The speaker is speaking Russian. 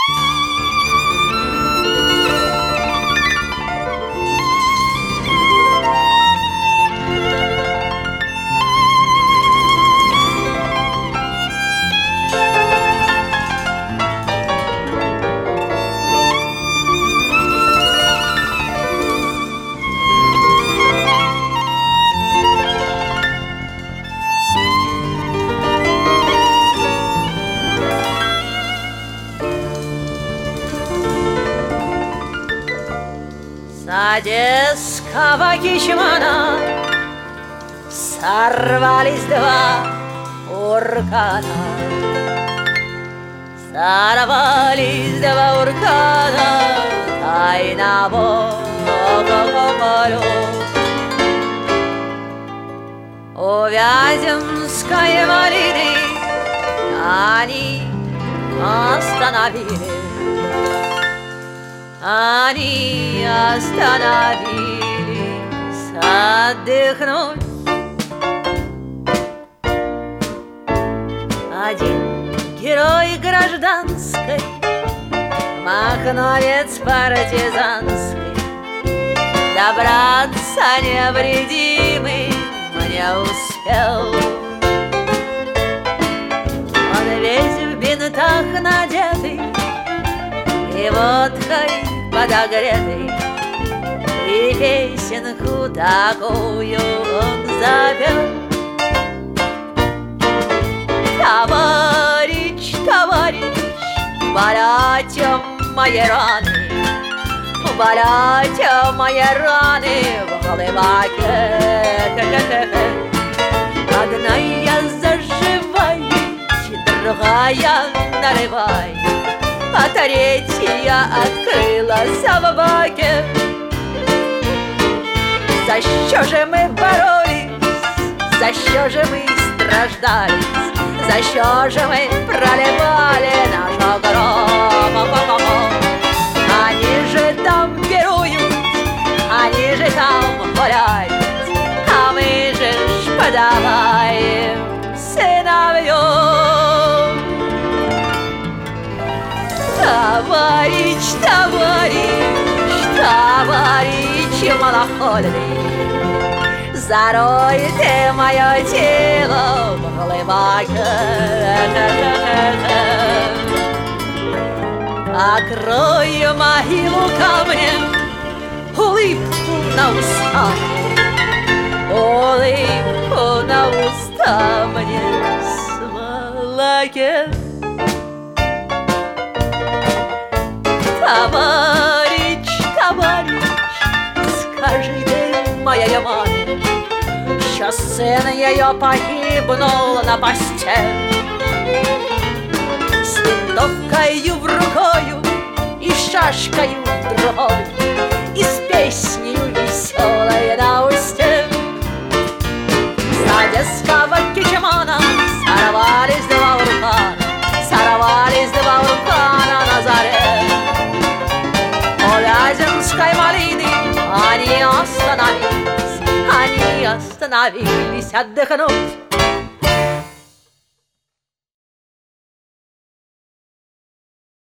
С одесского кичмана сорвались два уркана. Сорвались два уркана тайного полю. У Вяземской малины они остановились. Они остановились отдохнуть. Один герой гражданской, махновец партизанский, добраться невредимым не успел. Он весь в бинтах надетый и водкой подогретый, и песенку такую он запел. Товарищ, товарищ, болят мои раны, болят мои раны в глыбаке. Одна я заживай, другая наливай, а третья открылась в баке. За что же мы боролись, за что же мы страждались, за что же мы проливали нашу кровь? Они же там пируют, они же там гуляют, а мы же ж подаваем сыновьев. Товарищ, товарищ, товарищ малоходный, зарой ты мое тело в глыбаке. Покрой могилу камнем, улыбку на уста, улыбку на уста мне смолоке. Товарищ, товарищ, скажи ты, моя мать, что сын ее погибнул на посте. С винтовкою в рукою и шашкою в другой, и с песнею веселой на усте. С одесского кичмана сорвались два уркана, сорвались два уркана на заре. У Вяземской малины они остановились отдохнуть.